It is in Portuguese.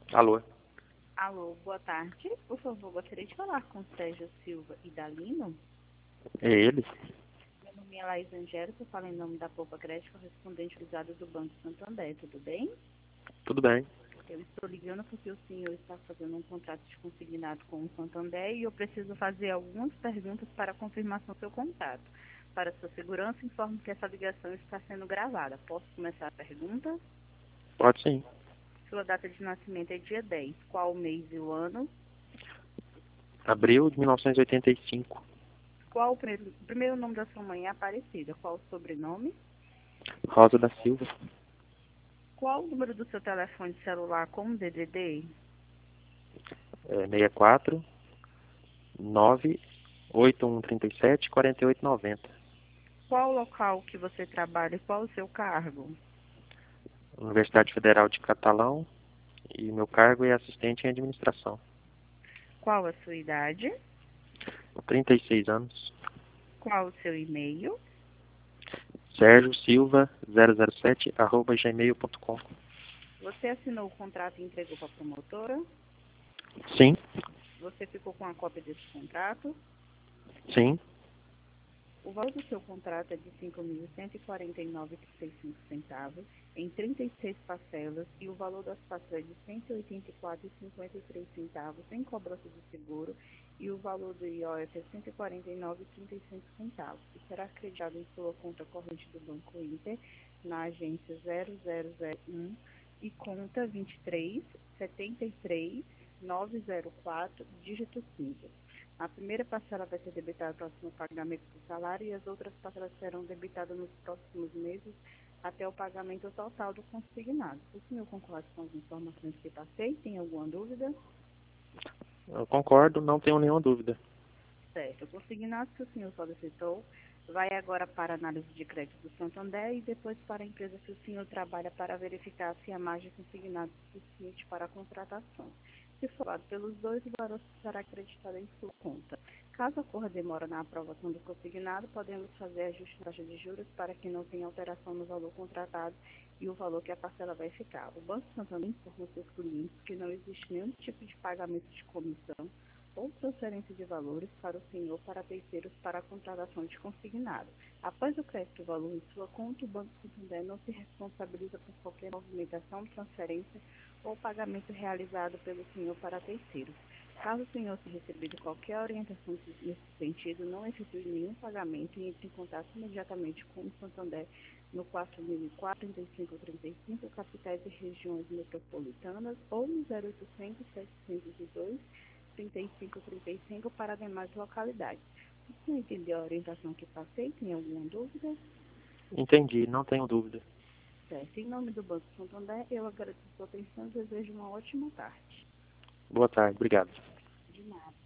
Alô, Alô, boa tarde. Por favor, gostaria de falar com Sérgio Silva e Dalino. é ele? Meu nome é Laís Angélica, eu falo em nome da Poupa Crédito, correspondente usado do Banco Santander, tudo bem? Tudo bem? Eu estou ligando porque o senhor está fazendo um contrato de consignado com o Santander e eu preciso fazer algumas perguntas para confirmação do seu contrato. Para sua segurança, informo que essa ligação está sendo gravada. Posso começar a pergunta? Pode sim. Sua data de nascimento é dia 10. Qual o mês e o ano? Abril de 1985. Qual o primeiro nome da sua mãe é Aparecida? Qual o sobrenome? Rosa da Silva. Qual o número do seu telefone celular com DDD? 64 98137 4890. Qual o local que você trabalha e qual o seu cargo? Universidade Federal de Catalão. E meu cargo é assistente em administração. Qual a sua idade? 36 anos. Qual o seu e-mail? Sérgio Silva 007 @gmail.com. Você assinou o contrato e entregou para a promotora? Sim, Você ficou com a cópia desse contrato? sim. O valor do seu contrato é de R$ 5.149,35 em 36 parcelas e o valor das parcelas é de R$ 184,53 sem cobrança de seguro e o valor do IOF é R$ 149,35 e será acreditado em sua conta corrente do Banco Inter na agência 0001 e conta 2373904, dígito 5. A primeira parcela vai ser debitada no próximo pagamento do salário e as outras parcelas serão debitadas nos próximos meses até o pagamento total do consignado. O senhor concorda com as informações que passei? Tem alguma dúvida? Eu concordo, não tenho nenhuma dúvida. Certo. O consignado que o senhor solicitou vai agora para a análise de crédito do Santander e depois para a empresa que o senhor trabalha para verificar se a margem consignada é suficiente para a contratação. Se for dado pelos dois, o valor será acreditado em sua conta. Caso ocorra demora na aprovação do consignado, podemos fazer ajuste na taxa de juros para que não tenha alteração no valor contratado e o valor que a parcela vai ficar. O Banco Santander informa aos seus clientes que não existe nenhum tipo de pagamento de comissão ou transferência de valores para o senhor para terceiros para a contratação de consignado. Após o crédito do valor em sua conta, o Banco Santander não se responsabiliza por qualquer movimentação, transferência ou pagamento realizado pelo senhor para terceiros. Caso o senhor tenha recebido qualquer orientação nesse sentido, não efetue nenhum pagamento e entre em contato imediatamente com o Santander no 4004-3535, capitais e regiões metropolitanas, ou no 0800 702 3535 para demais localidades. Você entendeu a orientação que passei? Tem alguma dúvida? Entendi, não tenho dúvida. Certo. Em nome do Banco Santander, eu agradeço a sua atenção e desejo uma ótima tarde. Boa tarde, obrigado. De nada.